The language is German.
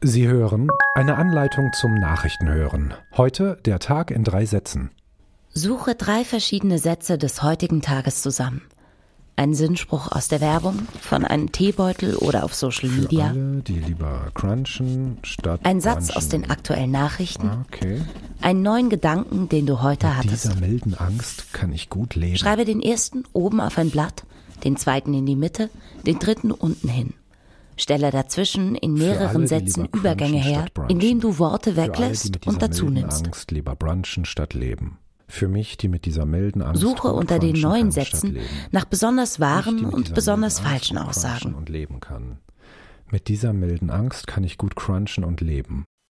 Sie hören eine Anleitung zum Nachrichtenhören. Heute der Tag in 3 Sätzen. Suche 3 verschiedene Sätze des heutigen Tages zusammen. Ein Sinnspruch aus der Werbung, von einem Teebeutel oder auf Social Media. Für alle, die lieber crunchen statt Ein Satz brunchen. aus den aktuellen Nachrichten. Okay. Einen neuen Gedanken, den du heute Mit hattest. dieser milden Angst kann ich gut leben. Schreibe den ersten oben auf ein Blatt, den zweiten in die Mitte, den dritten unten hin. Stelle dazwischen in Für mehreren alle, die Sätzen lieber Übergänge crunchen her, statt brunchen. indem du Worte Für alle, die weglässt mit dieser und dazu milden nimmst. Angst lieber brunchen statt leben. Für mich, die mit dieser milden Angst Suche gut unter den crunchen neuen kann statt Sätzen leben. nach besonders Ich, wahren die mit und dieser besonders milden Angst falschen gut crunchen Aussagen. und leben kann. Mit dieser milden Angst kann ich gut crunchen und leben.